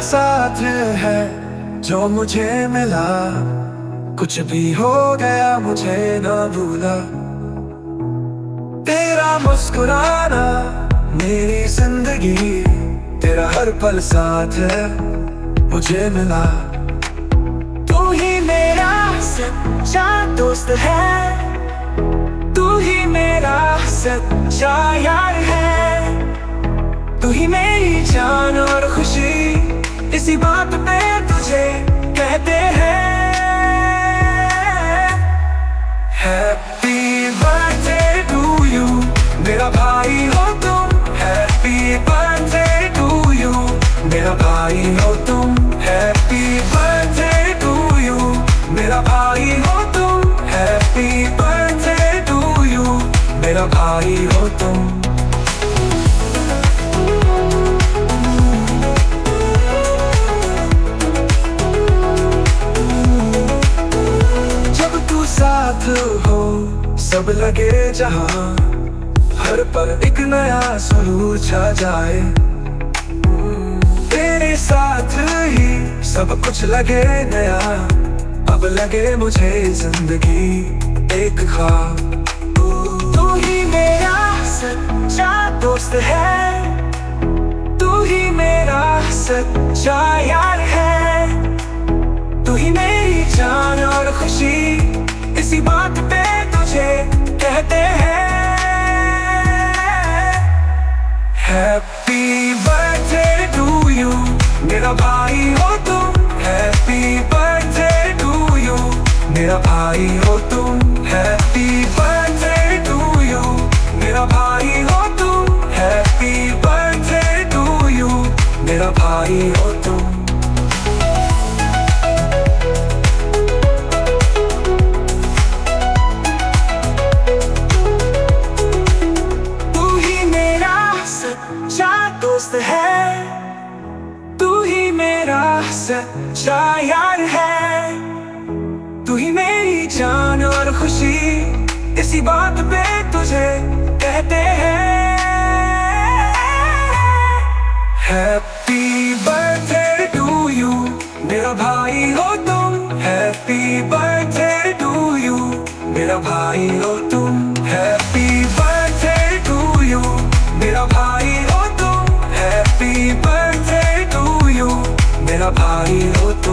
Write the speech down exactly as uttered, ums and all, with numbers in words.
साथ है जो मुझे मिला, कुछ भी हो गया मुझे ना भूला। तेरा मुस्कुराना मेरी जिंदगी, तेरा हर पल साथ है मुझे मिला। तू ही मेरा सच्चा दोस्त है, तू ही मेरा सच्चा यार है, तू ही मेरी जान और खुशी, इसी बात पे तुझे कहते हैं हैप्पी बर्थडे टू यू। मेरा भाई हो तुम, हैप्पी बर्थडे टू यू। मेरा भाई हो तुम, हैप्पी बर्थडे टू यू। मेरा भाई हो तुम, हैप्पी बर्थडे टू यू। मेरा भाई हो तुम। साथ हो सब लगे जहां, हर पल एक नया सुरूर छा जाए। तेरे साथ ही सब कुछ लगे नया, अब लगे मुझे जिंदगी एक ख्वाब। तू ही मेरा सच्चा दोस्त है, तू ही मेरा सच्चा यार है, तू ही मेरी जान और खुशी, इसी बात पे तुझे कहते हैं हैप्पी बर्थडे टू यू। मेरा भाई हो तुम, हैप्पी बर्थडे टू यू। मेरा भाई हो तुम, हैप्पी बर्थडे टू यू। मेरा भाई हो तुम, हैप्पी बर्थडे टू यू। मेरा भाई हो तुम। दोस्त है, तू ही मेरा सच्चा यार है, तू ही मेरी जान और खुशी, इसी बात पे तुझे कहते हैं हैप्पी बर्थडे टू यू। मेरा भाई हो तुम, हैप्पी बर्थडे टू यू। मेरा भाई हो तुम, हैप्पी बर्थडे टू यू। मेरा भाई हो तुम, हैप्पी बर्थडे टू यू। मेरा भाई हो तुम।